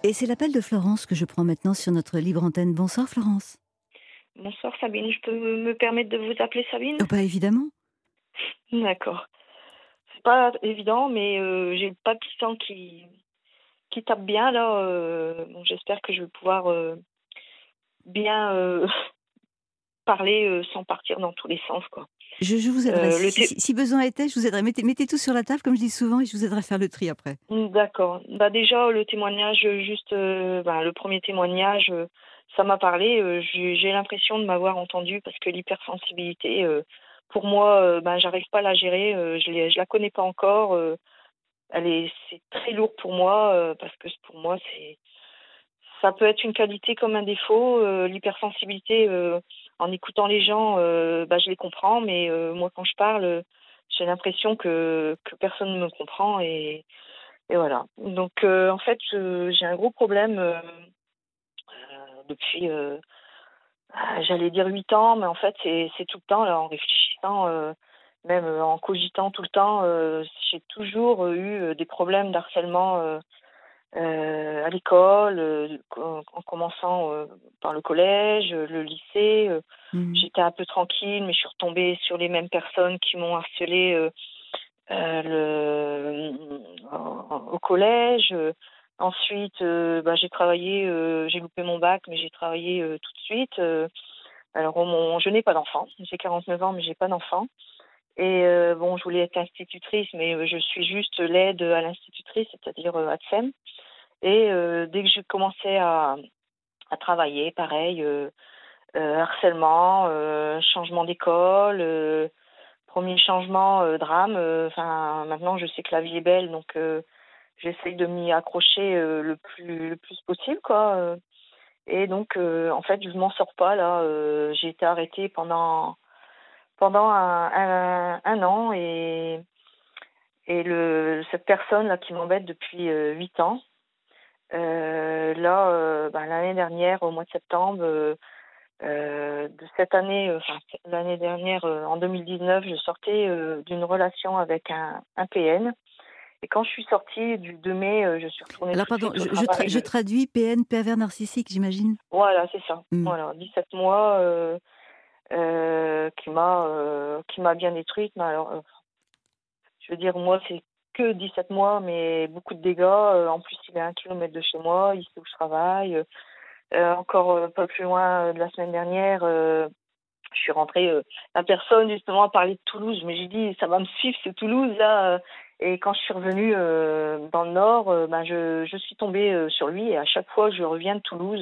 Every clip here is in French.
Et c'est l'appel de Florence que je prends maintenant sur notre libre antenne. Bonsoir Florence. Bonsoir Sabine, je peux me permettre de vous appeler Sabine? Oh, pas évidemment. D'accord. C'est pas évident, mais j'ai le palpitant qui tape bien là. Bon, j'espère que je vais pouvoir bien parler sans partir dans tous les sens, quoi. Je vous aiderai. Le thé... Si besoin était, je vous aiderai. Mettez tout sur la table, comme je dis souvent, et je vous aiderai à faire le tri après. D'accord. Bah déjà le témoignage, juste le premier témoignage, ça m'a parlé. J'ai l'impression de m'avoir entendu parce que l'hypersensibilité, pour moi, j'arrive pas à la gérer. Je la connais pas encore. C'est très lourd pour moi parce que pour moi ça peut être une qualité comme un défaut. L'hypersensibilité, en écoutant les gens, je les comprends, mais moi quand je parle, j'ai l'impression que personne ne me comprend et voilà. Donc en fait, j'ai un gros problème depuis, j'allais dire 8 ans, mais en fait c'est tout le temps là, en réfléchissant, même en cogitant tout le temps, j'ai toujours eu des problèmes d'harcèlement. À l'école, en commençant par le collège, le lycée, Mhm. j'étais un peu tranquille, mais je suis retombée sur les mêmes personnes qui m'ont harcelée au collège. Ensuite, j'ai travaillé, j'ai loupé mon bac, mais j'ai travaillé tout de suite. Alors, je n'ai pas d'enfant. J'ai 49 ans, mais j'ai pas d'enfant. Et je voulais être institutrice, mais je suis juste l'aide à l'institutrice, c'est-à-dire ATSEM. Et dès que je commençais à travailler, pareil, harcèlement, changement d'école, premier changement, drame. Maintenant, je sais que la vie est belle, donc j'essaye de m'y accrocher le plus possible, quoi. Et donc, en fait, je m'en sors pas là. J'ai été arrêtée pendant un an et cette personne là qui m'embête depuis 8 ans. L'année dernière, au mois de septembre de cette année, l'année dernière, en 2019, je sortais d'une relation avec un PN. Et quand je suis sortie du 2 mai, je suis retournée Alors, tout de pardon, suite au travail. je traduis PN, pervers narcissique, j'imagine. Voilà, c'est ça. Mhm. Voilà, 17 mois qui m'a bien détruite. Mais alors, je veux dire, moi, c'est que 17 mois, mais beaucoup de dégâts. En plus, il est à 1 kilomètre de chez moi, ici où je travaille. Encore pas plus loin de la semaine dernière, je suis rentrée. La personne justement a parlé de Toulouse, mais j'ai dit ça va me suivre ce Toulouse là. Et quand je suis revenue dans le Nord, je suis tombée sur lui et à chaque fois que je reviens de Toulouse,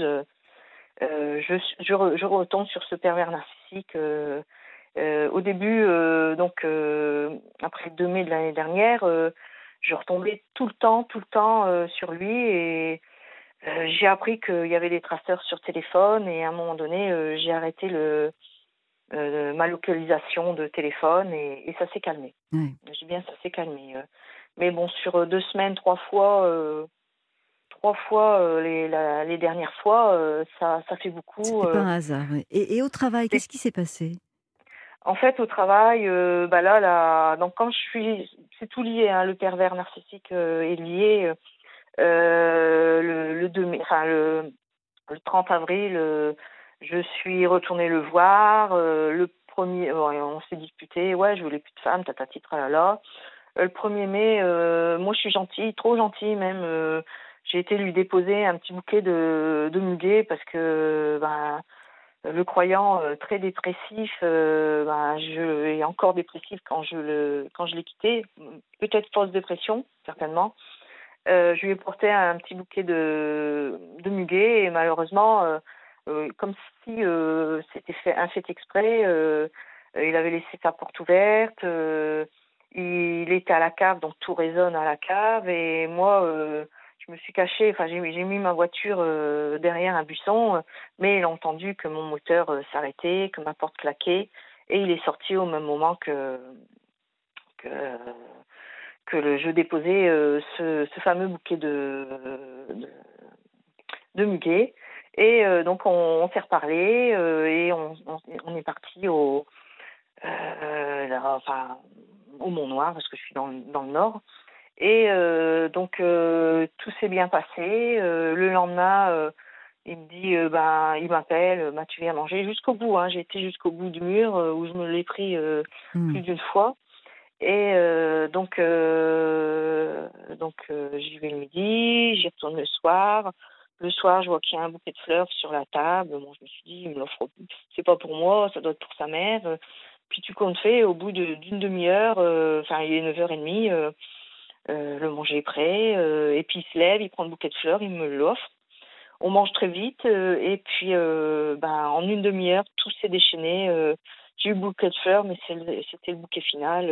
je retombe sur ce pervers narcissique. Au début, après le 2 mai de l'année dernière, je retombais tout le temps sur lui et j'ai appris qu'il y avait des traceurs sur téléphone et à un moment donné, j'ai arrêté ma localisation de téléphone et ça s'est calmé. Ouais. Je dis bien ça s'est calmé. Mais bon, sur 2 semaines, trois fois les dernières fois, ça fait beaucoup. C'était pas un hasard. Ouais. Et au travail, C'est- qu'est-ce qui s'est passé? En fait, au travail, donc quand c'est tout lié, hein, le pervers narcissique est lié. Le 2 mai, le 30 avril, je suis retournée le voir. Le premier, on s'est disputé. Ouais, je voulais plus de femme, tatati, tralala. Le 1er mai, moi je suis gentille, trop gentille même. J'ai été lui déposer un petit bouquet de muguet parce que le croyant très dépressif, et encore dépressif quand je l'ai quitté. Peut-être fausse dépression, certainement. Je lui ai porté un petit bouquet de muguet et malheureusement, comme si c'était un fait exprès, il avait laissé sa porte ouverte, il était à la cave, donc tout résonne à la cave et moi, je me suis cachée, j'ai mis ma voiture derrière un buisson, mais il a entendu que mon moteur s'arrêtait, que ma porte claquait et il est sorti au même moment que je déposais ce fameux bouquet de muguet. Et donc, on s'est reparlé et on est parti au Mont Noir, parce que je suis dans le Nord. Et donc tout s'est bien passé. Le lendemain, il me dit, il m'appelle, «Tu viens manger?» Jusqu'au bout, hein, j'ai été jusqu'au bout du mur, où je me l'ai pris, Mmh. plus d'une fois. Et j'y vais le midi, j'y retourne le soir. Le soir, je vois qu'il y a un bouquet de fleurs sur la table. Bon, je me suis dit: «Il me l'offre, c'est pas pour moi, ça doit être pour sa mère». Puis tout compte fait, au bout d'une demi-heure, il est 9h30, le manger est prêt, et puis il se lève, il prend le bouquet de fleurs, il me l'offre. On mange très vite, et puis, en une demi-heure, tout s'est déchaîné. J'ai eu le bouquet de fleurs, mais c'était le bouquet final.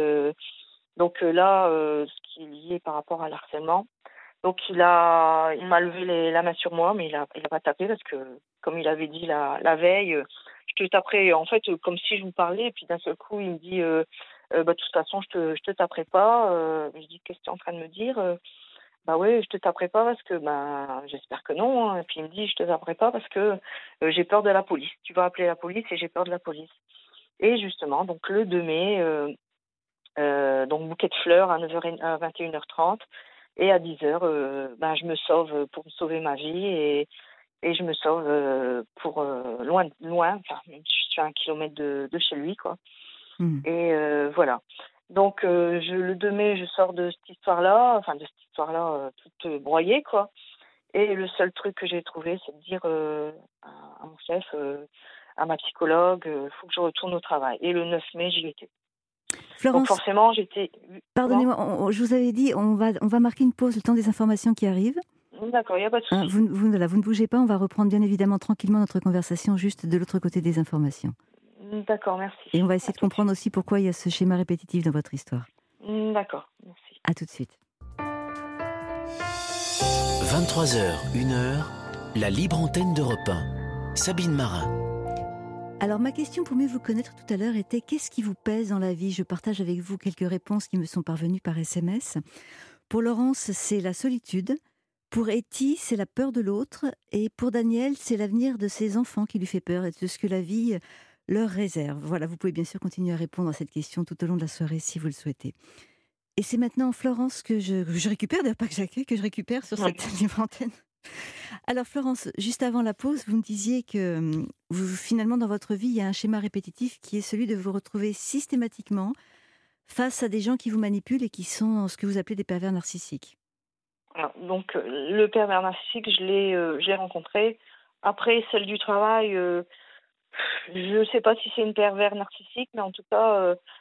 Ce qui est lié par rapport à l'harcèlement. Donc il m'a levé la main sur moi, mais il a pas tapé parce que, comme il avait dit la veille, «Je te taperai», en fait, comme si je vous parlais, et puis d'un seul coup, il me dit, «De toute façon, je te taperai pas». Je dis: «Qu'est-ce que tu es en train de me dire?» «Bah ouais, je te taperai pas parce que, j'espère que non, hein». Et puis il me dit: «Je te taperai pas parce que, j'ai peur de la police. Tu vas appeler la police et j'ai peur de la police». Et justement, donc le 2 mai, donc bouquet de fleurs à 21h30, et à 10h, je me sauve, pour sauver ma vie, et je me sauve, pour, loin, enfin, je suis à 1 kilomètre de chez lui, quoi. Mmh. Et voilà. Donc le 2 mai, je sors de cette histoire-là, toute, broyée, quoi. Et le seul truc que j'ai trouvé, c'est de dire, à mon chef, à ma psychologue, «Faut que je retourne au travail». Et le 9 mai, j'y étais. Donc Florence, forcément, j'étais comment? pardonnez-moi, je vous avais dit, on va marquer une pause, le temps des informations qui arrivent. D'accord, il y a pas de Hein, souci. voilà, vous ne bougez pas, on va reprendre bien évidemment tranquillement notre conversation juste de l'autre côté des informations. D'accord, merci. Et on va À essayer de tout de comprendre suite. aussi pourquoi il y a ce schéma répétitif dans votre histoire. D'accord, merci. À tout de suite. 23h, 1h, la libre antenne d'Europe 1. Sabine Marin. Alors ma question pour mieux vous connaître tout à l'heure était: qu'est-ce qui vous pèse dans la vie? Je partage avec vous quelques réponses qui me sont parvenues par SMS. Pour Laurence, c'est la solitude. Pour Etty, c'est la peur de l'autre. Et pour Daniel, c'est l'avenir de ses enfants qui lui fait peur et de ce que la vie leur réserve. Voilà, vous pouvez bien sûr continuer à répondre à cette question tout au long de la soirée si vous le souhaitez. Et c'est maintenant Florence que je récupère, d'ailleurs pas que j'accueille, que je récupère sur Oui. cette libre antenne. Alors Florence, juste avant la pause, vous me disiez que finalement dans votre vie, il y a un schéma répétitif qui est celui de vous retrouver systématiquement face à des gens qui vous manipulent et qui sont ce que vous appelez des pervers narcissiques. Alors donc le pervers narcissique, je l'ai rencontré. Après, celle du travail, je ne sais pas si c'est une pervers narcissique, mais en tout cas,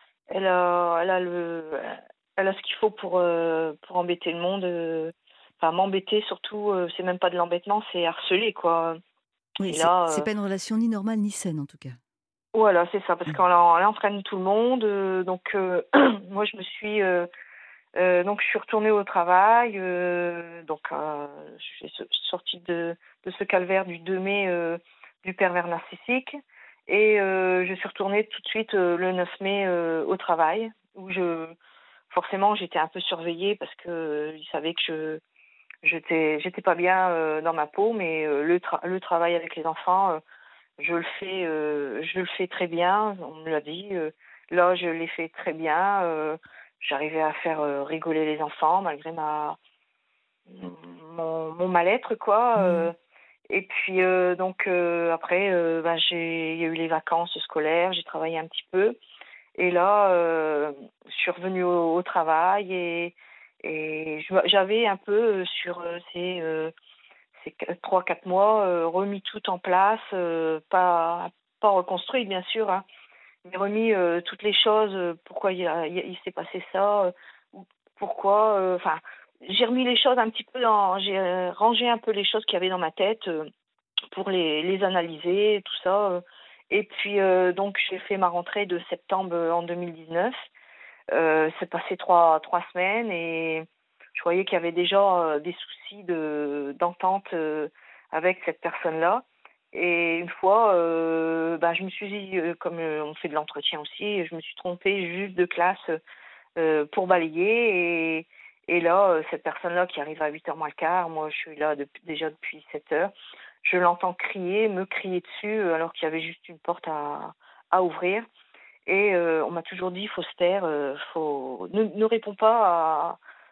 elle a ce qu'il faut pour embêter le monde, enfin m'embêter surtout, c'est même pas de l'embêtement, c'est harceler, quoi. Oui, Et c'est là, pas une relation ni normale ni saine en tout cas. voilà, c'est ça, parce Mm. qu'elle entraîne tout le monde, moi je me suis, donc je suis retournée au travail, je suis sortie de ce calvaire du 2 mai, du pervers narcissique. Et je suis retournée tout de suite, le 9 mai, au travail, où forcément j'étais un peu surveillée parce qu'ils savaient que j'étais pas bien, dans ma peau, mais le travail avec les enfants, je le fais très bien, on me l'a dit. Là, je l'ai fait très bien. J'arrivais à faire, rigoler les enfants malgré mon mal-être, quoi. Mm. Et puis après, il y a eu les vacances scolaires, j'ai travaillé un petit peu. Et là, je suis revenue au travail, et j'avais un peu, sur ces 3-4 mois, remis tout en place, pas reconstruit bien sûr, hein, mais remis, toutes les choses, pourquoi il s'est passé ça, ou pourquoi, j'ai remis les choses un petit peu j'ai, rangé un peu les choses qu'il y avait dans ma tête, pour les analyser, tout ça. Et puis donc j'ai fait ma rentrée de septembre, en 2019. C'est passé trois semaines, et je voyais qu'il y avait déjà, des soucis d'entente, avec cette personne-là. Et une fois, je me suis dit, comme on fait de l'entretien aussi, je me suis trompée juste de classe, pour balayer. Et là, cette personne-là qui arrive à 8h moins le quart, moi je suis là déjà depuis 7h, je l'entends me crier dessus, alors qu'il y avait juste une porte à ouvrir. Et on m'a toujours dit: «Faut se taire, faut ne réponds pas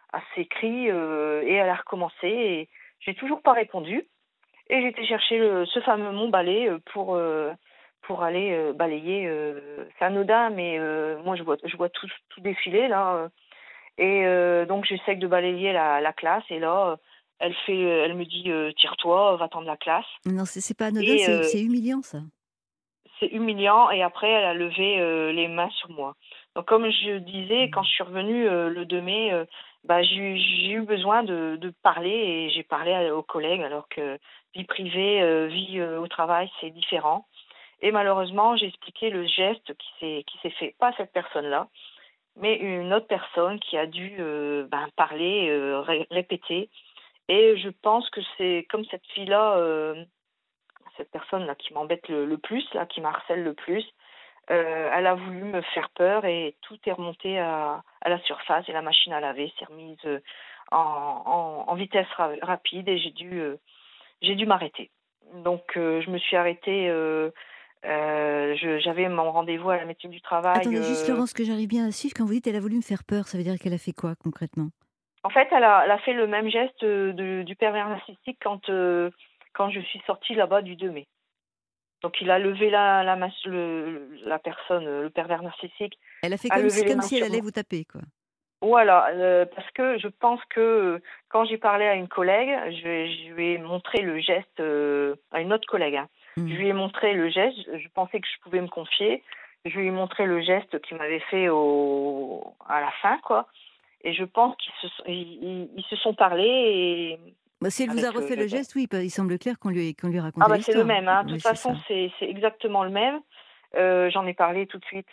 à ses cris et elle a recommencé et j'ai toujours pas répondu. Et j'ai été chercher ce fameux mon balai pour aller balayer. C'est anodin, mais moi je vois tout défiler là. Et donc j'essaie de balayer la classe et là, elle me dit tire-toi, va tendre la classe. Non, c'est pas anodin, Et c'est humiliant ça. c'est humiliant et après elle a levé, les mains sur moi. Donc comme je disais, quand je suis revenue, le 2 mai, bah, j'ai eu besoin de parler et j'ai parlé aux collègues alors que vie privée, vie, au travail, c'est différent et malheureusement, j'ai expliqué le geste qui s'est fait, pas à cette personne-là, mais une autre personne qui a dû, ben, parler, répéter et je pense que c'est comme cette fille-là, cette personne-là qui m'embête le plus, là, qui m'harcèle le plus, elle a voulu me faire peur et tout est remonté à la surface et la machine à laver s'est remise, en vitesse rapide et j'ai dû m'arrêter. Donc je me suis arrêtée, j'avais mon rendez-vous à la médecine du travail, Attendez juste Laurence, que j'arrive bien à suivre. Quand vous dites: «Elle a voulu me faire peur», ça veut dire qu'elle a fait quoi concrètement? en fait, elle a fait le même geste, du pervers narcissique quand je suis sortie là-bas du 2 mai. Donc il a levé la personne, le pervers narcissique Elle a fait a levé les comme mains si elle sur allait moi. vous taper, quoi? Voilà, parce que je pense que, quand j'ai parlé à une collègue, je lui ai montré le geste, à une autre collègue, hein. Je Mmh. lui ai montré le geste, je pensais que je pouvais me confier. Je lui ai montré le geste qu'il m'avait fait à la fin, quoi et je pense qu'ils se sont parlé et Bah, si elle vous a avec, refait le geste, oui, bah, il semble clair qu'on lui ait ah raconté bah, c'est le l'histoire. même, hein. De Oui, toute c'est façon, ça. c'est exactement le même. J'en ai parlé tout de suite,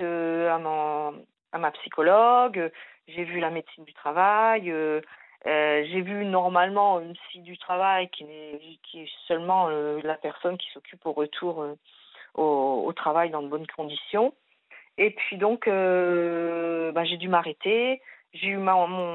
à ma psychologue, j'ai vu la médecine du travail, j'ai vu normalement une psy du travail qui est seulement, la personne qui s'occupe au retour, au travail dans de bonnes conditions et puis donc bah, j'ai dû m'arrêter. J'ai eu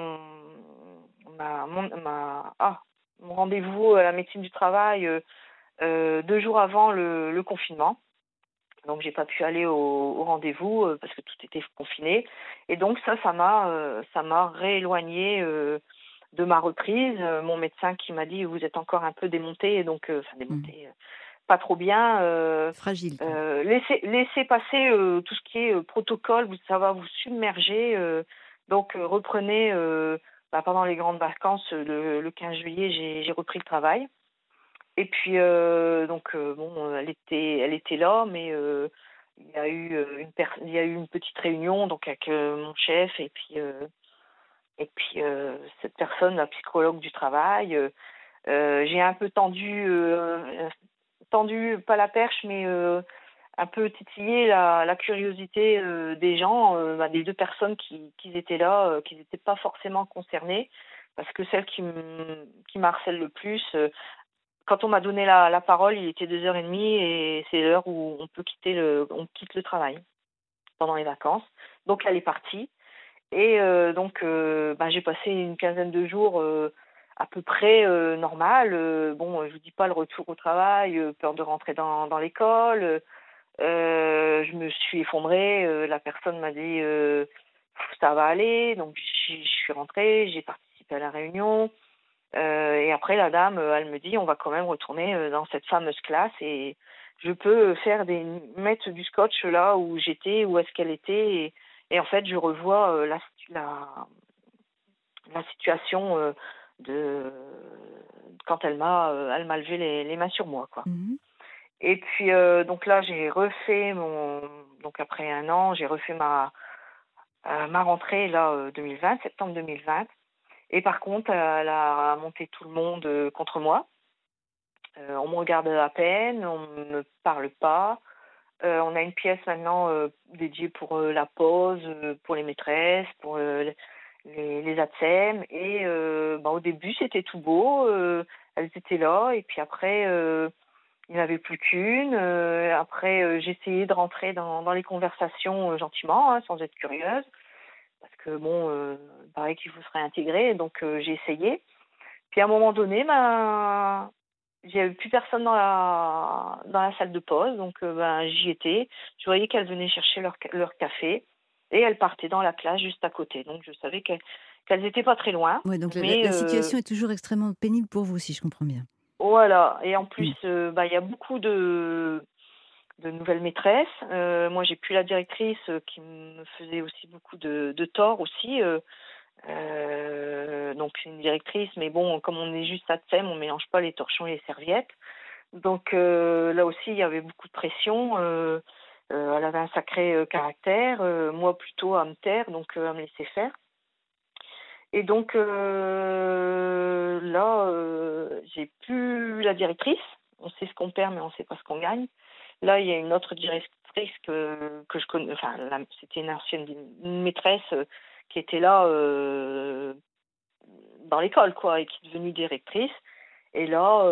mon rendez-vous à la médecine du travail, 2 jours avant le confinement. Donc j'ai pas pu aller au rendez-vous, parce que tout était confiné et donc ça m'a rééloignée, de ma reprise. Mon médecin qui m'a dit: «Vous êtes encore un peu démontée» et donc enfin Mmh. démontée, pas trop bien, Fragile, quoi. laissez passer, tout ce qui est, protocole, vous ça va vous submerger, donc reprenez, bah, pendant les grandes vacances, le 15 juillet, j'ai repris le travail. Et puis, donc, bon, elle était là, mais, il y a eu une petite réunion donc avec, mon chef et puis, cette personne, la psychologue du travail, j'ai un peu tendu pas la perche, mais, un peu titillé la curiosité, des gens, bah, des 2 personnes qui étaient là, qui n'étaient pas forcément concernées. Parce que celle qui m'harcèle le plus, quand on m'a donné la parole, il était 2h30 et c'est l'heure où on quitte le travail pendant les vacances. Donc elle est partie et donc bah, j'ai passé une quinzaine de jours, à peu près, normal, bon, je vous dis pas le retour au travail, peur de rentrer dans l'école, je me suis effondrée, la personne m'a dit, «Ça va aller», donc je suis rentrée, j'ai participé à la réunion. Et après la dame, elle me dit: «On va quand même retourner, dans cette fameuse classe et je peux faire mettre du scotch là où j'étais, où est-ce qu'elle était» et en fait, je revois, la situation, de quand elle m'a levé les mains sur moi, quoi. Mmh. Et puis, donc là, donc après 1 an, j'ai refait ma rentrée là, 2020, septembre 2020 et par contre, elle a monté tout le monde, contre moi. On me regarde à peine, on ne me parle pas. On a une pièce maintenant, dédiée pour, la pause, pour les maîtresses, pour, les ATSEM et bah, au début, c'était tout beau, elles étaient là et puis après, il n'y en avait plus qu'une. Après, j'essayais de rentrer dans les conversations, gentiment, hein, sans être curieuse parce que bon, il paraît qu'il faut se réintégrer donc j'ai essayé. Puis à un moment donné, ben, il y avait plus personne dans la salle de pause, donc ben, j'y étais. Je voyais qu'elles venaient chercher leur café et elles partaient dans la classe juste à côté. Donc je savais qu'elles n'étaient pas très loin, Ouais, donc mais la situation est toujours extrêmement pénible pour vous, si je comprends bien. voilà. Et en plus, Mmh. il y a beaucoup de nouvelles maîtresses. Moi, j'ai plus la directrice qui me faisait aussi beaucoup de tort aussi. Donc c'est une directrice, mais bon, comme on est juste à thème, on mélange pas les torchons et les serviettes. Donc là aussi, il y avait beaucoup de pression. Elle avait un sacré caractère. Moi, plutôt à me taire, donc à me laisser faire. Et donc là, j'ai plus la directrice. On sait ce qu'on perd, mais on sait pas ce qu'on gagne. Là, il y a une autre directrice que je connais. Enfin, c'était une ancienne une maîtresse qui était là dans l'école, quoi, et qui est devenue directrice. Et là,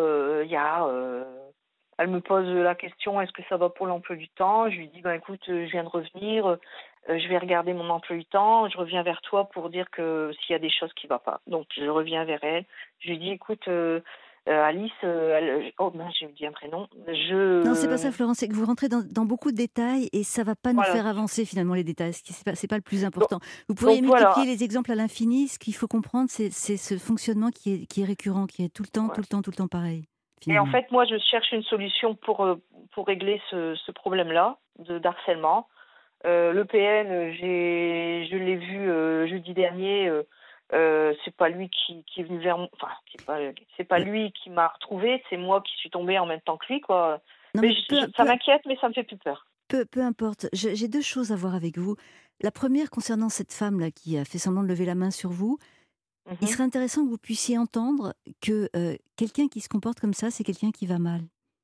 elle me pose la question: «Est-ce que ça va pour l'emploi du temps?» Je lui dis: «Ben, écoute, je viens de revenir, je vais regarder mon emploi du temps, je reviens vers toi pour dire que s'il y a des choses qui ne vont pas». Donc je reviens vers elle, je lui dis: «Écoute, Alice», oh mince, j'ai oublié un prénom. Non, c'est pas ça, Florence, c'est que vous rentrez dans beaucoup de détails et ça va pas nous Voilà, faire avancer finalement les détails. C'est pas le plus donc important. Vous pourriez donc multiplier voilà, les exemples à l'infini. Ce qu'il faut comprendre, c'est ce fonctionnement qui est récurrent, qui est tout le temps, tout ouais. le temps, tout le temps pareil, Et en finalement. fait, moi, je cherche une solution pour régler ce problème-là d'harcèlement. Le PN, je l'ai vu jeudi dernier. C'est pas lui qui est venu vers moi. Enfin, c'est pas Ouais. lui qui m'a retrouvée. C'est moi qui suis tombée en même temps que lui, quoi. Non, Mais mais ça m'inquiète, mais ça me fait plus peur. peu importe. J'ai deux choses à voir avec vous. La première, concernant cette femme-là qui a fait semblant de lever la main sur vous, il Mhm, serait intéressant que vous puissiez entendre que quelqu'un qui se comporte comme ça, c'est quelqu'un qui va mal.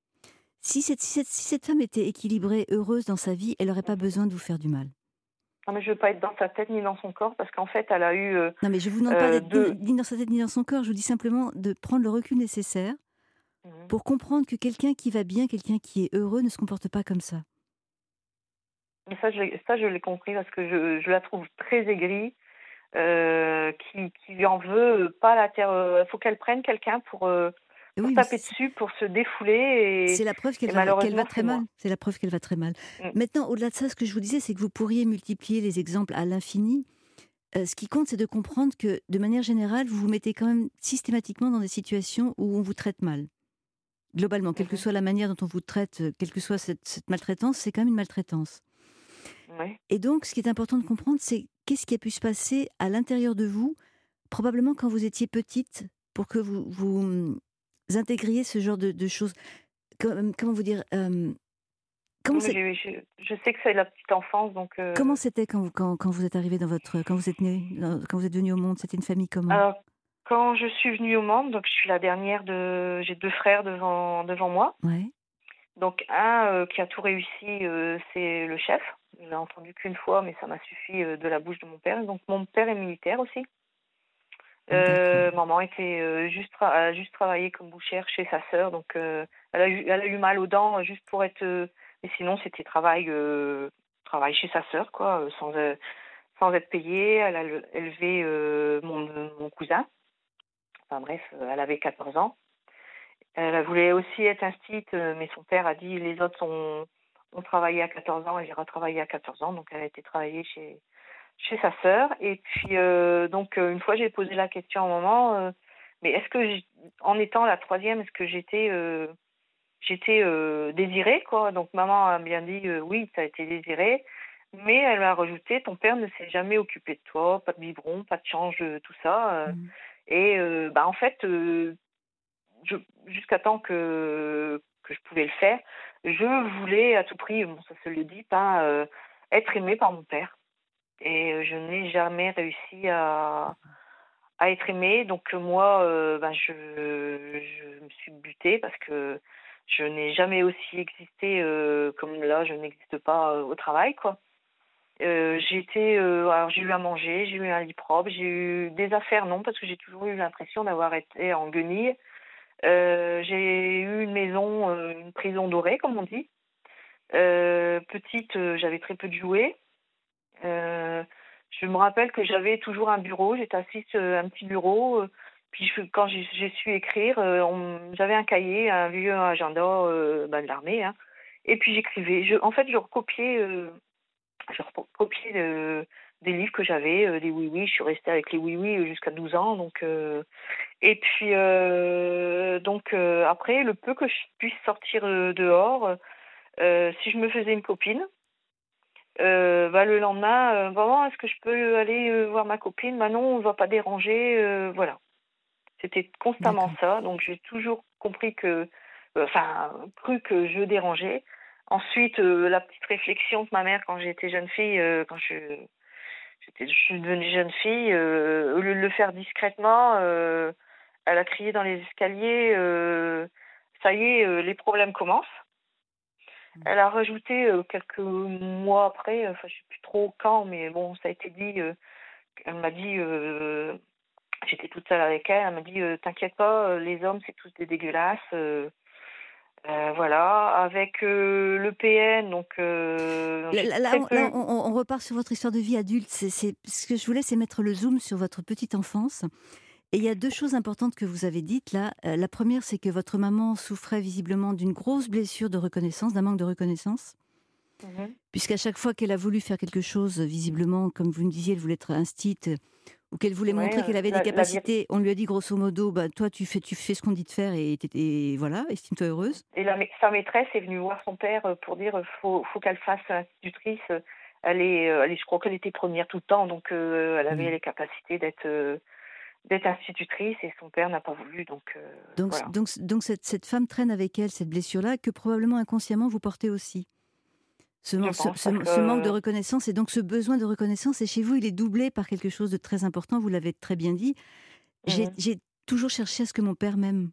Si cette femme était équilibrée, heureuse dans sa vie, elle n'aurait pas mhm. besoin de vous faire du mal. Non, mais je veux pas être dans sa tête ni dans son corps parce qu'en fait, elle a eu Non, mais je vous demande pas d'être deux. ni dans sa tête ni dans son corps. Je vous dis simplement de prendre le recul nécessaire Mhm. pour comprendre que quelqu'un qui va bien, quelqu'un qui est heureux, ne se comporte pas comme ça. Mais ça, je l'ai compris parce que je la trouve très aigrie. Qui lui en veut pas la terre. Il faut qu'elle prenne quelqu'un pour Oui, mais taper dessus, pour se défouler, c'est la preuve et qu'elle va malheureusement, très c'est mal. moi. C'est la preuve qu'elle va très mal. Mm. Maintenant, au-delà de ça, ce que je vous disais, c'est que vous pourriez multiplier les exemples à l'infini. Ce qui compte, c'est de comprendre que, de manière générale, vous vous mettez quand même systématiquement dans des situations où on vous traite mal. Globalement, quelle que Mhm. soit la manière dont on vous traite, quelle que soit cette maltraitance, c'est quand même une maltraitance. Ouais. Et donc, ce qui est important de comprendre, c'est qu'est-ce qui a pu se passer à l'intérieur de vous, probablement quand vous étiez petite, pour que vous intégriez ce genre de choses. Comment vous dire comment, Non, mais c'est- je sais que c'est la petite enfance, donc. comment c'était quand vous êtes arrivé quand vous êtes né, quand vous êtes venu au monde? C'était une famille comment? Alors, quand je suis venue au monde, donc je suis la dernière j'ai deux frères devant moi. Ouais, Donc un qui a tout réussi, c'est le chef. Je l'ai entendu qu'une fois, mais ça m'a suffi de la bouche de mon père. Donc mon père est militaire aussi. d'accord. Maman était a juste travaillé comme bouchère chez sa sœur, donc elle a eu mal aux dents juste pour être. Mais sinon, c'était travail chez sa sœur, quoi, sans être payée. Elle a élevé mon cousin. Enfin bref, elle avait 14 ans. Elle voulait aussi être instite, mais son père a dit les autres ont travaillé à 14 ans, elle ira travailler à 14 ans, donc elle a été travailler chez sa sœur. Et puis, donc, une fois, j'ai posé la question à un moment, mais en étant la troisième, est-ce que j'étais désirée, quoi? Donc, maman a bien dit, oui, tu as été désirée. Mais elle m'a rajouté, ton père ne s'est jamais occupé de toi, pas de biberon, pas de change, tout ça. Mmh. Et en fait, je, jusqu'à temps que je pouvais le faire, je voulais à tout prix, bon, ça se le dit pas, être aimée par mon père. Et je n'ai jamais réussi à être aimée. Donc moi, je me suis butée parce que je n'ai jamais aussi existé comme là, je n'existe pas au travail, quoi. Alors j'ai eu à manger, j'ai eu un lit propre, j'ai eu des affaires, non, parce que j'ai toujours eu l'impression d'avoir été en guenille. J'ai eu une maison, une prison dorée, comme on dit. Petite, j'avais très peu de jouets. Heu, je me rappelle que j'avais toujours un bureau, j'étais assise sur un petit bureau, puis quand j'ai su écrire, j'avais un cahier, un vieux agenda, de l'armée, hein, et puis j'écrivais. En fait, je recopiais des livres que j'avais, des oui-oui. Je suis restée avec les oui-oui jusqu'à 12 ans. Et puis, après, le peu que je puisse sortir dehors, si je me faisais une copine, le lendemain, maman, est-ce que je peux aller voir ma copine? Bah non, on ne va pas déranger, voilà. C'était constamment D'accord. ça, donc j'ai toujours compris cru que je dérangeais. Ensuite, la petite réflexion de ma mère quand j'étais jeune fille, je suis devenue jeune fille, au lieu de le faire discrètement, elle a crié dans les escaliers, «Ça y est, les problèmes commencent». Mmh. Elle a rajouté, quelques mois après, enfin je sais plus trop quand, mais bon, ça a été dit, elle m'a dit, j'étais toute seule avec elle, elle m'a dit: «T'inquiète pas, les hommes, c'est tous des dégueulasses», voilà. Avec, le PN, j'ai très Là, peu. on repart sur votre histoire de vie adulte. Ce que je voulais, c'est mettre le zoom sur votre petite enfance. Et il y a 2 choses importantes que vous avez dites là. La première, c'est que votre maman souffrait visiblement d'une grosse blessure de reconnaissance, d'un manque de reconnaissance, Mmh. puisqu'à chaque fois qu'elle a voulu faire quelque chose, visiblement, comme vous me disiez, elle voulait être instite, ou qu'elle voulait Ouais, montrer qu'elle avait des la vir capacités, on lui a dit grosso modo: «Bah, toi, tu fais ce qu'on dit de faire et voilà, estime-toi heureuse». et sa maîtresse est venue voir son père, pour dire, «Faut qu'elle fasse institutrice, je crois qu'elle était première tout le temps, elle avait Mmh. les capacités d'être institutrice et son père n'a pas voulu, voilà. Donc cette femme traîne avec elle cette blessure-là que probablement inconsciemment vous portez aussi. Je pense parce Ce manque de que reconnaissance et donc ce besoin de reconnaissance et chez vous, il est doublé par quelque chose de très important, vous l'avez très bien dit. mmh J'ai toujours cherché à ce que mon père m'aime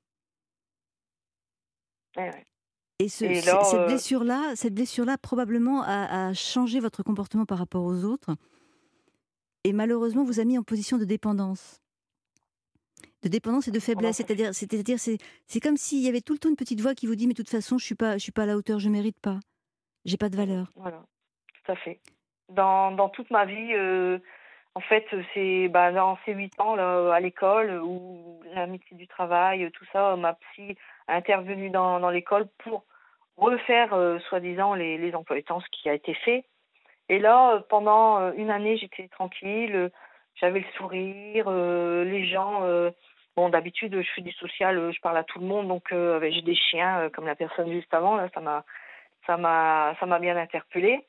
ouais. et Et là, cette blessure-là probablement a changé votre comportement par rapport aux autres et malheureusement vous a mis en position de dépendance. De dépendance et de comment faiblesse, ça fait c'est-à-dire c'est comme s'il y avait tout le temps une petite voix qui vous dit: «Mais de toute façon, je suis pas à la hauteur, je mérite pas, j'ai pas de valeur». voilà, tout à fait. Dans toute ma vie, en fait, dans ces 8 ans là, à l'école, où la médecine du travail, tout ça, ma psy a intervenu dans l'école pour refaire, soi-disant les emplois du temps, ce qui a été fait. Et là, pendant, 1 année, j'étais tranquille, j'avais le sourire, les gens, bon d'habitude, je fais du social, je parle à tout le monde j'ai des chiens, comme la personne juste avant là, ça m'a bien interpellée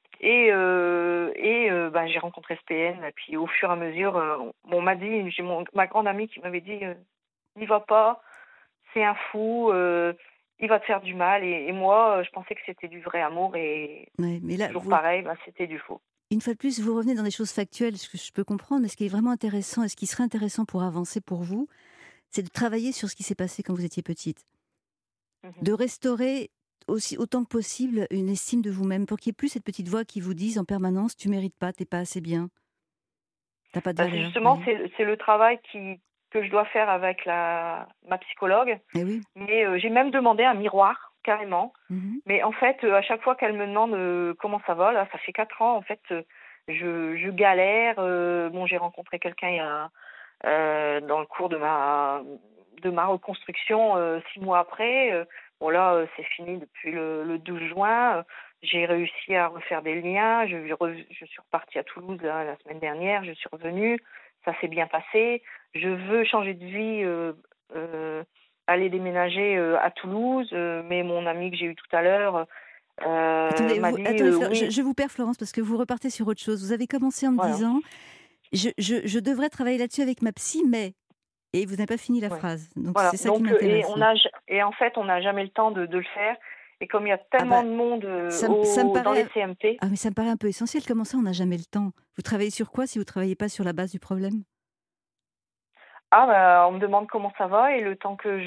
j'ai rencontré ce PN et puis au fur et à mesure, on m'a dit j'ai ma grande amie qui m'avait dit, «N'y va pas, c'est un fou, il va te faire du mal» et moi, je pensais que c'était du vrai amour et Ouais, mais là, toujours vous pareil, c'était du faux. une fois de plus, vous revenez dans des choses factuelles, ce que je peux comprendre, mais ce qui est vraiment intéressant et ce qui serait intéressant pour avancer pour vous, c'est de travailler sur ce qui s'est passé quand vous étiez petite. Mmh. De restaurer aussi autant que possible une estime de vous-même pour qu'il n'y ait plus cette petite voix qui vous dise en permanence: «Tu mérites pas, t'es pas assez bien, t'as pas de Bah, c'est valeur», justement, voyez? c'est le travail que je dois faire avec ma psychologue, Eh oui. mais j'ai même demandé un miroir, carrément. Mmh. Mais en fait, à chaque fois qu'elle me demande, comment ça va, là, ça fait 4 ans, en fait, je galère, bon, j'ai rencontré quelqu'un il y a, dans le cours de ma reconstruction, 6 mois après, bon là, c'est fini depuis le 12 juin, j'ai réussi à refaire des liens, je suis repartie à Toulouse là, la semaine dernière, je suis revenue, ça s'est bien passé. Je veux changer de vie, heu, aller déménager, à Toulouse, mais mon ami que j'ai eu tout à l'heure, m'a dit, Attendez, «Oui», je vous perds Florence parce que vous repartez sur autre chose. Vous avez commencé en me voilà, disant: «Je devrais travailler là-dessus avec ma psy, mais» et vous n'avez pas fini la ouais. phrase. Donc Voilà, c'est ça qui et m'intéresse on là. a ja et en fait, on n'a jamais le temps de le faire et comme il y a Ah tellement bah, de monde, ça me dans les paraît CMP. ah mais ça me paraît un peu essentiel. Comment ça, on n'a jamais le temps? Vous travaillez sur quoi si vous travaillez pas sur la base du problème? Ah bah, on me demande comment ça va et le temps que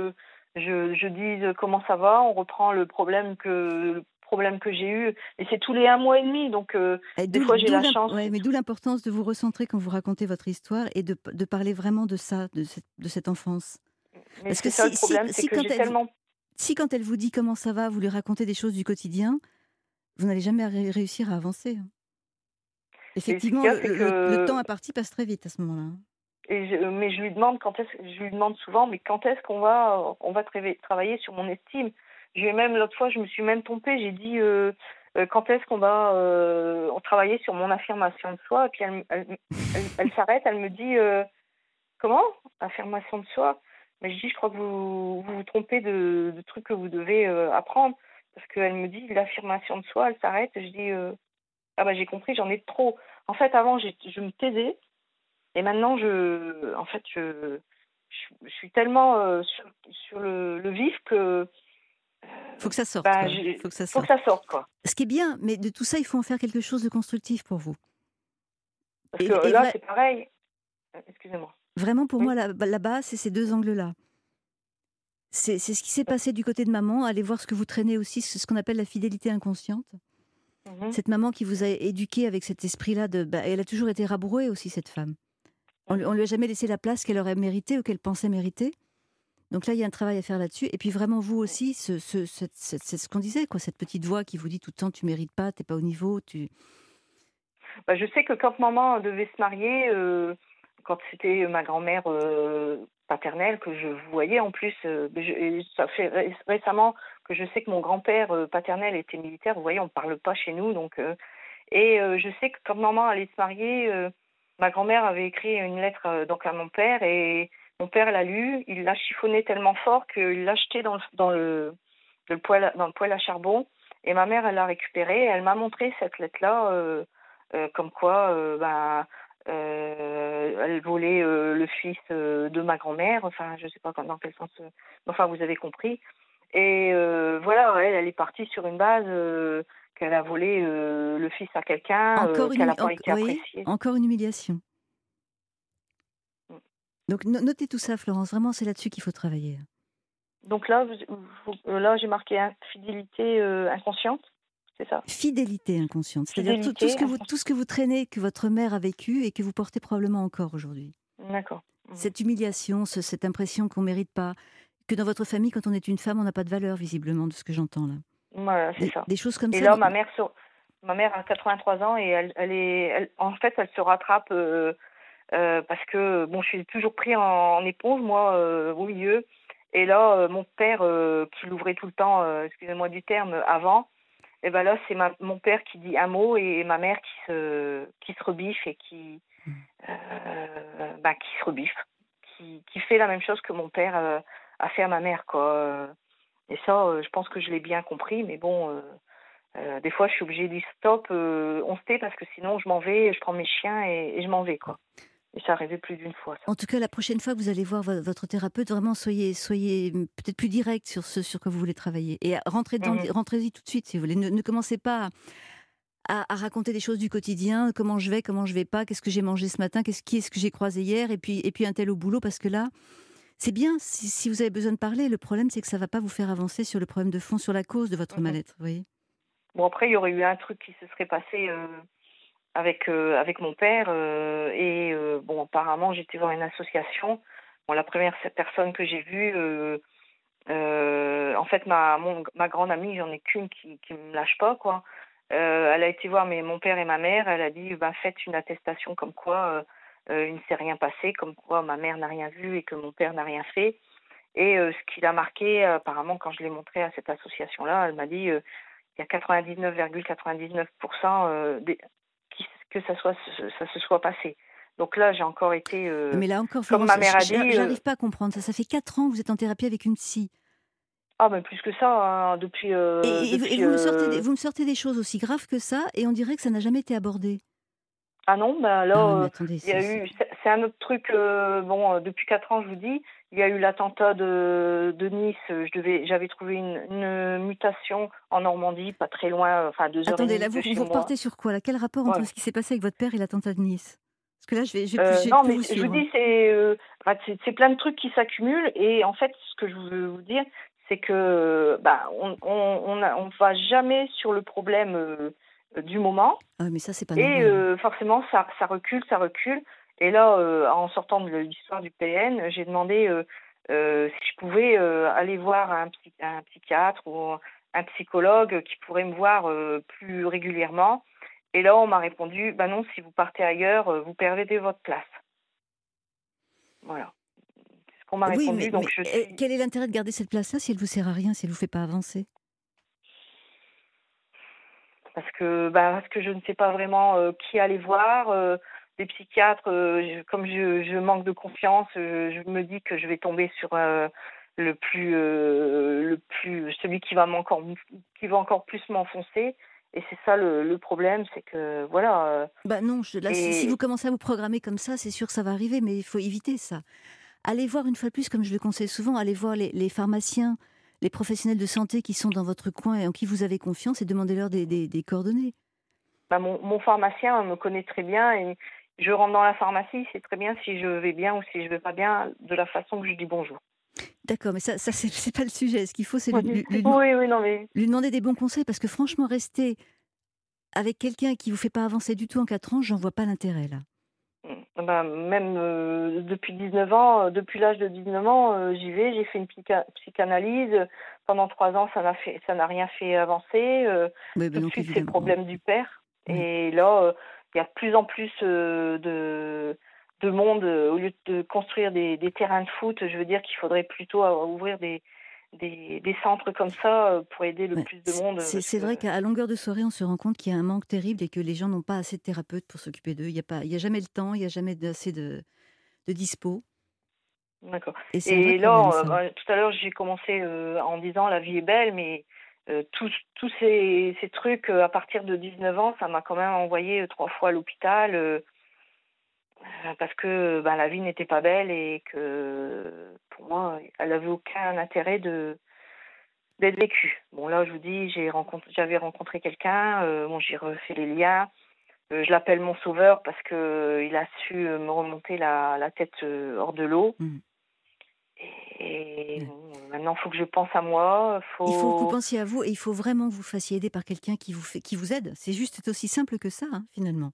je dise comment ça va, on reprend le problème que j'ai eu et c'est tous les 1 mois et demi Et des fois j'ai la chance. ouais, mais d'où l'importance de vous recentrer quand vous racontez votre histoire et de parler vraiment de ça, de cette enfance. Mais Parce que c'est ça le problème, c'est que j'ai tellement. si quand elle vous dit comment ça va, vous lui racontez des choses du quotidien, vous n'allez jamais réussir à avancer, hein. Et ce qu'il Effectivement, y a, c'est le temps que imparti passe très vite à ce moment-là, hein. mais je lui demande souvent, mais quand est-ce qu'on va travailler sur mon estime? J'ai même l'autre fois, je me suis même trompée, j'ai dit, quand est-ce qu'on va on travailler sur mon affirmation de soi. Et puis elle s'arrête, elle me dit comment affirmation de soi. Mais je dis je crois que vous trompez de trucs que vous devez apprendre parce qu'elle me dit l'affirmation de soi. Elle s'arrête. Je dis ah bah j'ai compris, j'en ai trop. En fait avant je me taisais et maintenant en fait je suis tellement sur le vif que Faut que ça sorte, bah, quoi. Faut que ça faut que sorte. ça sorte, quoi. Ce qui est bien, mais de tout ça, il faut en faire quelque chose de constructif pour vous. Parce que Et là, c'est pareil. Excusez-moi. vraiment, pour Oui. moi, la base, c'est ces deux angles-là. C'est ce qui s'est passé du côté de maman. Allez voir ce que vous traînez aussi, c'est ce qu'on appelle la fidélité inconsciente. Mhm. Cette maman qui vous a éduqué avec cet esprit-là elle a toujours été rabrouée aussi, cette femme. On lui a jamais laissé la place qu'elle aurait méritée ou qu'elle pensait mériter. Donc là, il y a un travail à faire là-dessus. Et puis vraiment, vous aussi, c'est ce qu'on disait, quoi, cette petite voix qui vous dit tout le temps, tu mérites pas, t'es pas au niveau, Bah, je sais que quand maman devait se marier, quand c'était ma grand-mère paternelle que je voyais en plus, et ça fait récemment que je sais que mon grand-père paternel était militaire. Vous voyez, on ne parle pas chez nous, donc je sais que quand maman allait se marier, ma grand-mère avait écrit une lettre donc à mon père et mon père l'a lu, il l'a chiffonné tellement fort qu'il l'a jeté dans le poêle à charbon. Et ma mère, elle l'a récupéré et elle m'a montré cette lettre-là, comme quoi elle volait le fils de ma grand-mère. Enfin, je ne sais pas dans quel sens. Enfin, vous avez compris. Et voilà, elle est partie sur une base qu'elle a volé le fils à quelqu'un, qu'elle n'a pas été vous voyez, appréciée. encore une humiliation. Mm. Donc notez tout ça, Florence. Vraiment, c'est là-dessus qu'il faut travailler. Donc là, là j'ai marqué fidélité inconsciente, c'est ça? Fidélité inconsciente, c'est-à-dire Fidélité tout inconsciente. ce que vous traînez, que votre mère a vécu et que vous portez probablement encore aujourd'hui. D'accord. Mhm. Cette humiliation, cette impression qu'on ne mérite pas, que dans votre famille, quand on est une femme, on n'a pas de valeur, visiblement, de ce que j'entends là. Voilà, c'est ça. Des choses comme Et ça. là, ma mère a 83 ans et en fait, elle se rattrape parce que bon, je suis toujours pris en éponge, moi, au milieu. Et là, mon père, qui l'ouvrait tout le temps, excusez-moi du terme, avant, et ben là, c'est mon père qui dit un mot et ma mère qui se rebiffe et qui se rebiffe, qui fait la même chose que mon père a fait à ma mère, quoi. Et ça, je pense que je l'ai bien compris, mais bon. Des fois, je suis obligée de dire stop, on se tait parce que sinon je m'en vais, je prends mes chiens et je m'en vais, quoi. Et ça arrivait plus d'une fois, ça. En tout cas, la prochaine fois que vous allez voir votre thérapeute, vraiment soyez peut-être plus direct sur quoi vous voulez travailler. Et Mhm. rentrez-y tout de suite si vous voulez. Ne commencez pas à raconter des choses du quotidien, comment je vais pas, qu'est-ce que j'ai mangé ce matin, qui est-ce que j'ai croisé hier, et puis un tel au boulot, parce que là, c'est bien si vous avez besoin de parler. Le problème, c'est que ça va pas vous faire avancer sur le problème de fond, sur la cause de votre Mhm. mal-être, vous voyez. Bon, après, il y aurait eu un truc qui se serait passé avec mon père. Bon, apparemment, j'étais voir une association. Bon, la première personne que j'ai vue, en fait, ma grande amie, j'en ai qu'une qui me lâche pas, quoi. Elle a été voir mon père et ma mère. Elle a dit, bah, faites une attestation comme quoi il ne s'est rien passé, comme quoi ma mère n'a rien vu et que mon père n'a rien fait. Et ce qui l'a marqué, apparemment, quand je l'ai montré à cette association-là, elle m'a dit, il y a 99,99% que ça se soit passé. Donc là, j'ai encore été, Mais là encore, comme ma Florence, mère a dit, j'arrive pas à comprendre ça. Ça fait 4 ans que vous êtes en thérapie avec une psy. ah ben plus que ça, hein, Et vous me sortez des choses aussi graves que ça, et on dirait que ça n'a jamais été abordé. ah non, ben là, Ah, mais attendez, il y a eu, c'est un autre truc, bon, depuis 4 ans, je vous dis, il y a eu l'attentat de Nice. J'avais trouvé une mutation en Normandie, pas très loin, enfin 2 heures et attendez, là, demie de chez vous moi. repartez sur quoi là? Quel rapport entre Voilà. ce qui s'est passé avec votre père et l'attentat de Nice? Parce que là, je vais Non, plus mais vous je vous suivre. dis, c'est plein de trucs qui s'accumulent. Et en fait, ce que je veux vous dire, c'est que bah, on va jamais sur le problème du moment. Ah, mais ça, c'est pas Et normal. forcément, ça recule, ça recule. Et là, en sortant de l'histoire du PN, j'ai demandé si je pouvais aller voir un psychiatre ou un psychologue qui pourrait me voir plus régulièrement. Et là, on m'a répondu, bah non, si vous partez ailleurs, vous perdez votre place. Voilà, c'est ce qu'on m'a Oui, répondu. Donc je suis. quel est l'intérêt de garder cette place-là si elle vous sert à rien, si elle vous fait pas avancer? parce que je ne sais pas vraiment qui aller voir. Les psychiatres, comme je manque de confiance, je me dis que je vais tomber sur celui qui va encore plus m'enfoncer. Et c'est ça le problème, c'est que voilà. Bah non, là, si vous Et commencez à vous programmer comme ça, c'est sûr que ça va arriver, mais il faut éviter ça. Allez voir une fois de plus, comme je le conseille souvent, allez voir les pharmaciens, les professionnels de santé qui sont dans votre coin et en qui vous avez confiance et demandez-leur des coordonnées. mon pharmacien me connaît très bien et je rentre dans la pharmacie, c'est très bien si je vais bien ou si je vais pas bien, de la façon que je dis bonjour. D'accord, mais ça c'est pas le sujet. Ce qu'il faut, c'est Oui, oui, oui, non mais lui demander des bons conseils parce que franchement, rester avec quelqu'un qui vous fait pas avancer du tout en 4 ans, j'en vois pas l'intérêt là. bah, même depuis 19 ans, depuis l'âge de 19 ans, j'y vais, j'ai fait une psychanalyse. Pendant 3 ans, ça n'a rien fait avancer. Oui, Tout ben de donc suite, c'est le évidemment. problème du père. Oui. Et là, il y a de plus en plus de monde. Au lieu de construire des terrains de foot, je veux dire qu'il faudrait plutôt ouvrir des centres comme ça pour aider le Ouais. plus de monde. Parce C'est que vrai qu'à longueur de soirée, on se rend compte qu'il y a un manque terrible et que les gens n'ont pas assez de thérapeutes pour s'occuper d'eux. Il y a jamais le temps, il y a jamais assez de dispo. D'accord. Et c'est un vrai Et problème, là, ça. tout à l'heure, j'ai commencé en disant la vie est belle, mais tous ces trucs à partir de 19 ans, ça m'a quand même envoyé 3 fois à l'hôpital parce que la vie n'était pas belle et que pour moi, elle n'avait aucun intérêt d'être vécue. Bon, là, je vous dis, j'avais rencontré quelqu'un, bon, j'ai refait les liens. Je l'appelle mon sauveur parce que il a su me remonter la tête hors de l'eau. Mm. Et Ouais. bon, maintenant, il faut que je pense à moi. Il faut que vous pensiez à vous et il faut vraiment que vous fassiez aider par quelqu'un qui vous aide. C'est aussi simple que ça, hein, finalement.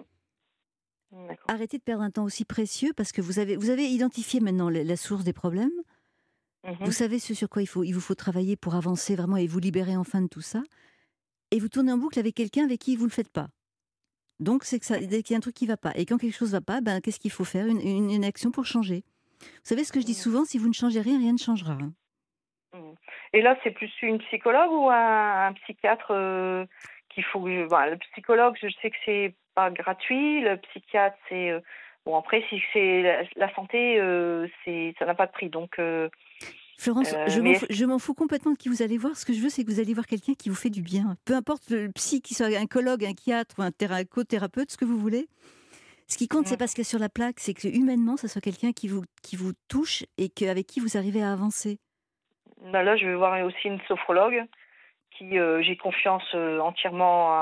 D'accord. Arrêtez de perdre un temps aussi précieux parce que vous avez identifié maintenant la source des problèmes. Vous Mhm. savez ce sur quoi il vous faut travailler pour avancer vraiment et vous libérer enfin de tout ça. Et vous tournez en boucle avec quelqu'un avec qui vous ne le faites pas. Donc, c'est que ça, dès qu'il y a un truc qui ne va pas. Et quand quelque chose ne va pas, ben, qu'est-ce qu'il faut faire une action pour changer. Vous savez ce que je dis Mhm. souvent, si vous ne changez rien, rien ne changera, hein. Mhm. Et là, c'est plus une psychologue ou un psychiatre qu'il faut que le psychologue, je sais que c'est pas gratuit. Le psychiatre, c'est bon. Après, si c'est la santé, ça n'a pas de prix. Donc, Florence, mais est-ce je m'en fous complètement de qui vous allez voir. Ce que je veux, c'est que vous allez voir quelqu'un qui vous fait du bien. Peu importe le psy, qui soit un colloque, un psychiatre ou un co-thérapeute, ce que vous voulez. Ce qui compte, c'est pas ce qu'il y a sur la plaque, c'est que humainement, ça soit quelqu'un qui vous touche et avec qui vous arrivez à avancer. là, je vais voir aussi une sophrologue qui j'ai confiance entièrement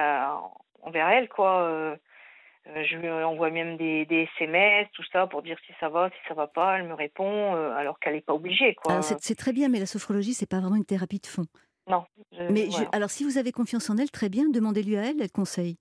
envers elle, quoi. Je lui envoie même des SMS, tout ça, pour dire si ça va, si ça va pas. Elle me répond, alors qu'elle n'est pas obligée, Alors quoi. c'est très bien, mais la sophrologie, c'est pas vraiment une thérapie de fond. Non, voilà. Alors si vous avez confiance en elle, très bien, demandez-lui à elle le conseil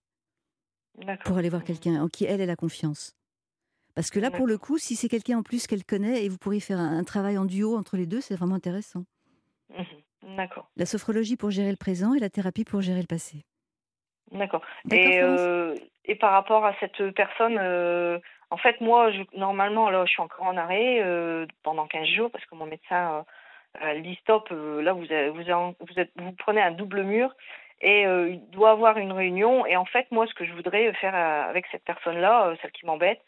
pour D'accord. aller voir quelqu'un en qui elle a confiance. Parce que là, pour le D'accord. coup, si c'est quelqu'un en plus qu'elle connaît et vous pourriez faire un travail en duo entre les deux, c'est vraiment intéressant. D'accord. La sophrologie pour gérer le présent et la thérapie pour gérer le passé. D'accord. D'accord, Florence? Et par rapport à cette personne, en fait, moi, normalement, là, je suis encore en arrêt pendant 15 jours parce que mon médecin elle dit stop. Là, vous prenez un double mur et il doit avoir une réunion. Et en fait, moi, ce que je voudrais faire avec cette personne-là, celle qui m'embête,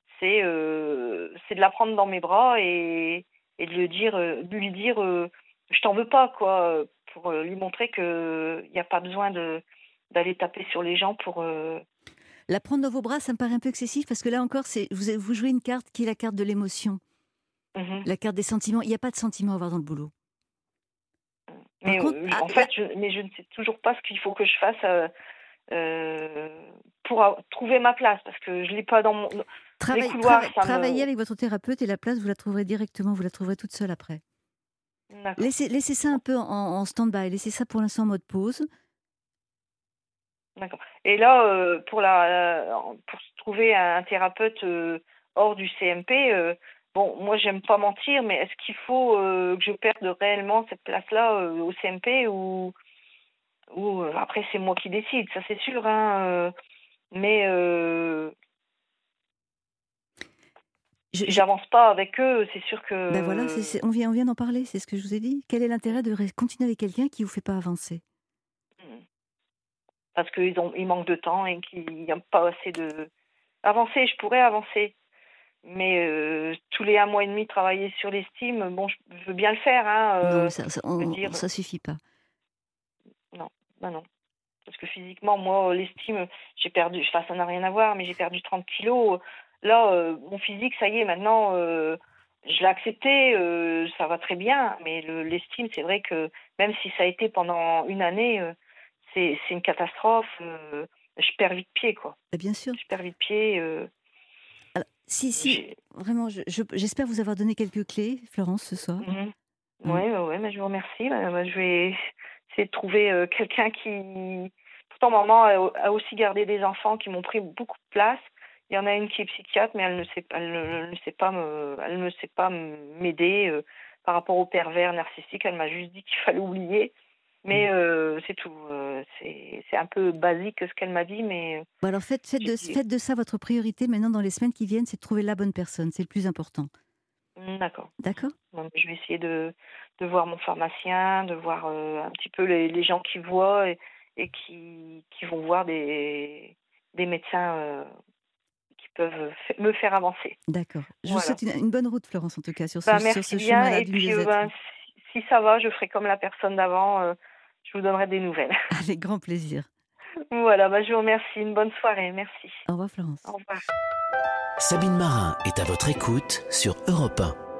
c'est de la prendre dans mes bras et de lui dire, je t'en veux pas, quoi, pour lui montrer que il n'y a pas besoin d'aller taper sur les gens pour. La prendre dans vos bras, ça me paraît un peu excessif parce que là encore, vous jouez une carte qui est la carte de l'émotion, Mhm. la carte des sentiments. Il n'y a pas de sentiments à avoir dans le boulot. Par Mais contre, en fait, je ne sais toujours pas ce qu'il faut que je fasse pour trouver ma place parce que je l'ai pas dans les couloirs, ça travaillez me. avec votre thérapeute et la place, vous la trouverez directement, vous la trouverez toute seule après. D'accord. Laissez ça un peu en stand-by, laissez ça pour l'instant en mode pause. D'accord. Et là, pour se trouver un thérapeute hors du CMP, bon, moi, j'aime pas mentir, mais est-ce qu'il faut que je perde réellement cette place-là au CMP ou après, c'est moi qui décide, ça c'est sûr, hein, mais Je, si je- j'avance pas avec eux, c'est sûr Ben voilà, que. on vient d'en parler, c'est ce que je vous ai dit. Quel est l'intérêt de continuer avec quelqu'un qui ne vous fait pas avancer? parce qu'ils manquent de temps et qu'il n'y a pas assez de... Avancer, je pourrais avancer. Mais tous les 1 mois et demi travailler sur l'estime, bon, je veux bien le faire. Non, Hein, je veux dire, ça suffit pas. non, bah non. Parce que physiquement, moi, l'estime, j'ai perdu, enfin, ça n'a rien à voir, mais j'ai perdu 30 kilos. Là, mon physique, ça y est, maintenant, je l'ai accepté, ça va très bien. Mais l'estime, c'est vrai que même si ça a été pendant une année, c'est une catastrophe. Je perds vite pied, quoi. Bah, bien sûr. Je perds vite pied. Alors, si, J'ai... vraiment, j'espère vous avoir donné quelques clés, Florence, ce soir. Mhm. Hein. Ouais, mais je vous remercie. Bah, je vais essayer de trouver quelqu'un qui... Pourtant, maman a aussi gardé des enfants qui m'ont pris beaucoup de place. Il y en a une qui est psychiatre, mais elle ne sait pas m'aider par rapport au pervers narcissique. Elle m'a juste dit qu'il fallait oublier. Mais c'est tout. C'est un peu basique ce qu'elle m'a dit, mais Bon, alors faites de ça votre priorité maintenant dans les semaines qui viennent, c'est de trouver la bonne personne, c'est le plus important. D'accord. D'accord? Bon, je vais essayer de voir mon pharmacien, de voir un petit peu les gens qui voient et qui vont voir des médecins qui peuvent me faire avancer. D'accord. Je vous Voilà. souhaite une bonne route, Florence, en tout cas, sur Ben, sur merci ce bien. chemin-là Et du puis, mieux-être. si ça va, je ferai comme la personne d'avant. Je vous donnerai des nouvelles. Avec grand plaisir. Voilà, je vous remercie. Une bonne soirée. Merci. Au revoir, Florence. Au revoir. Sabine Marin est à votre écoute sur Europe 1.